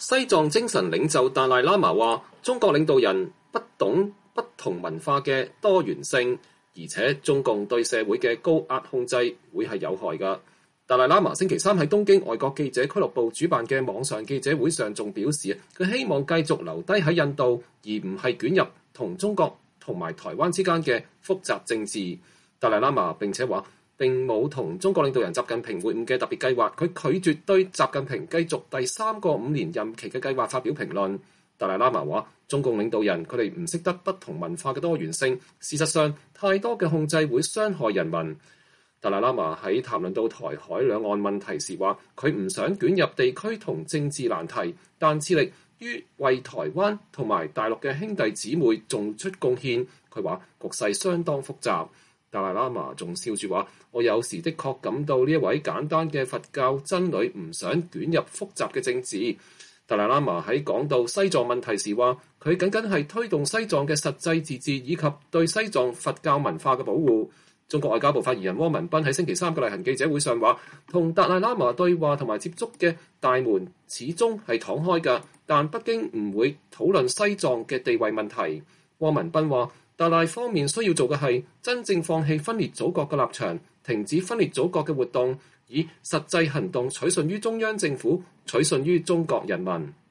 西藏精神領袖達賴喇嘛話：中國領導人不懂不同文化嘅多元性，而且中共對社會嘅高壓控制會係有害㗎。達賴喇嘛星期三喺東京外國記者俱樂部主辦嘅網上記者會上仲表示，佢希望繼續留低喺印度，而唔係捲入同中國同埋台灣之間嘅複雜政治。達賴喇嘛並且話並冇同中國領導人習近平會晤嘅特別計劃，佢拒絕對習近平繼續第3個5年任期嘅計劃發表評論。達賴喇嘛話：中共領導人佢哋唔識得不同文化嘅多元性，事實上太多嘅控制會傷害人民。達賴喇嘛喺談論到台海兩岸問題時話：佢唔想捲入地區同政治難題，但致力於為台灣同埋大陸嘅兄弟姊妹做出貢獻。佢話局勢相當複雜。達賴喇嘛仲笑住話：我有時的確感到呢一位簡單嘅佛教僧侶唔想捲入複雜嘅政治。達賴喇嘛喺講到西藏問題時話：佢僅僅係推動西藏嘅實際自治以及對西藏佛教文化嘅保護。中國外交部發言人汪文斌喺星期三嘅例行記者會上話：同達賴喇嘛對話同埋接觸嘅大門始終係敞開㗎，但北京唔會討論西藏嘅地位問題。汪文斌話：達賴方面需要做嘅係真正放棄分裂祖國嘅立場，停止分裂祖國嘅活動，以實際行動取信於中央政府，取信於中國人民。